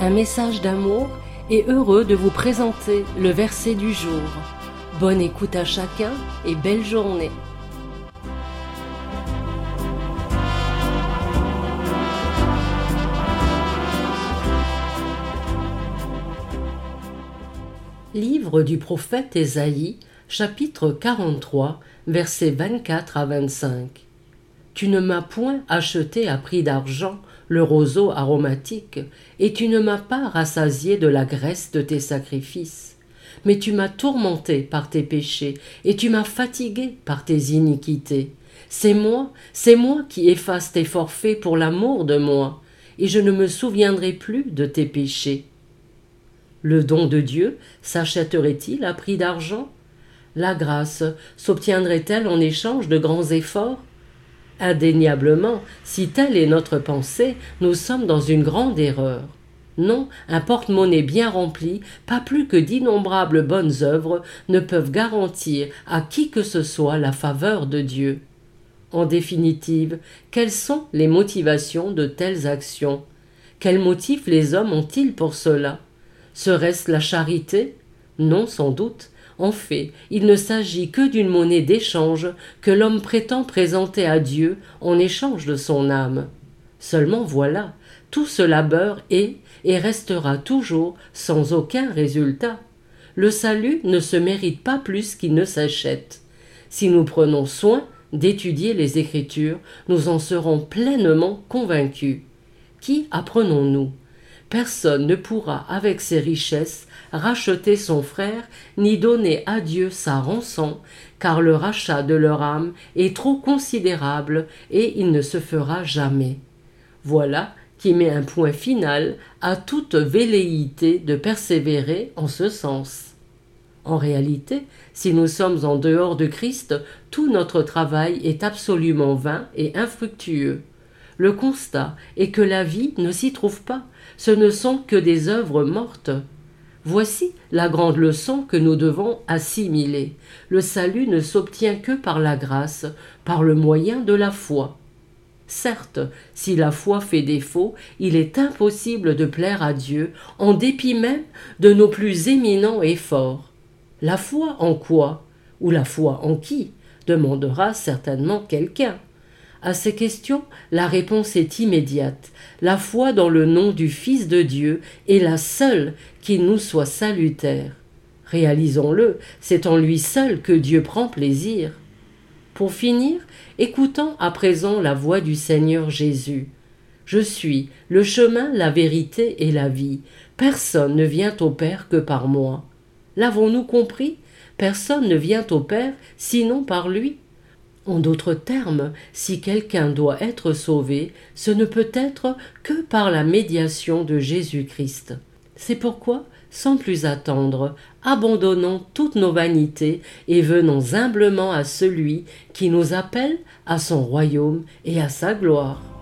un message d'amour et heureux de vous présenter le verset du jour. Bonne écoute à chacun et belle journée. Livre du prophète Ésaïe, chapitre 43, versets 24 à 25. Tu ne m'as point acheté à prix d'argent le roseau aromatique, et tu ne m'as pas rassasié de la graisse de tes sacrifices. Mais tu m'as tourmenté par tes péchés, et tu m'as fatigué par tes iniquités. C'est moi qui efface tes forfaits pour l'amour de moi, et je ne me souviendrai plus de tes péchés. Le don de Dieu s'achèterait-il à prix d'argent? La grâce s'obtiendrait-elle en échange de grands efforts? Indéniablement, si telle est notre pensée, nous sommes dans une grande erreur. Non, un porte-monnaie bien rempli, pas plus que d'innombrables bonnes œuvres ne peuvent garantir à qui que ce soit la faveur de Dieu. En définitive, quelles sont les motivations de telles actions? Quels motifs les hommes ont-ils pour cela? Serait-ce la charité? Non, sans doute. En fait, il ne s'agit que d'une monnaie d'échange que l'homme prétend présenter à Dieu en échange de son âme. Seulement voilà, tout ce labeur est et restera toujours sans aucun résultat. Le salut ne se mérite pas plus qu'il ne s'achète. Si nous prenons soin d'étudier les Écritures, nous en serons pleinement convaincus. Qui apprenons-nous? Personne ne pourra, avec ses richesses, racheter son frère, ni donner à Dieu sa rançon, car le rachat de leur âme est trop considérable et il ne se fera jamais. Voilà qui met un point final à toute velléité de persévérer en ce sens. En réalité, si nous sommes en dehors de Christ, tout notre travail est absolument vain et infructueux. Le constat est que la vie ne s'y trouve pas, ce ne sont que des œuvres mortes. Voici la grande leçon que nous devons assimiler. Le salut ne s'obtient que par la grâce, par le moyen de la foi. Certes, si la foi fait défaut, il est impossible de plaire à Dieu, en dépit même de nos plus éminents efforts. La foi en quoi? Ou la foi en qui? Demandera certainement quelqu'un. À ces questions, la réponse est immédiate. La foi dans le nom du Fils de Dieu est la seule qui nous soit salutaire. Réalisons-le, c'est en lui seul que Dieu prend plaisir. Pour finir, écoutons à présent la voix du Seigneur Jésus. Je suis le chemin, la vérité et la vie. Personne ne vient au Père que par moi. L'avons-nous compris? Personne ne vient au Père sinon par lui. En d'autres termes, si quelqu'un doit être sauvé, ce ne peut être que par la médiation de Jésus-Christ. C'est pourquoi, sans plus attendre, abandonnons toutes nos vanités et venons humblement à celui qui nous appelle à son royaume et à sa gloire.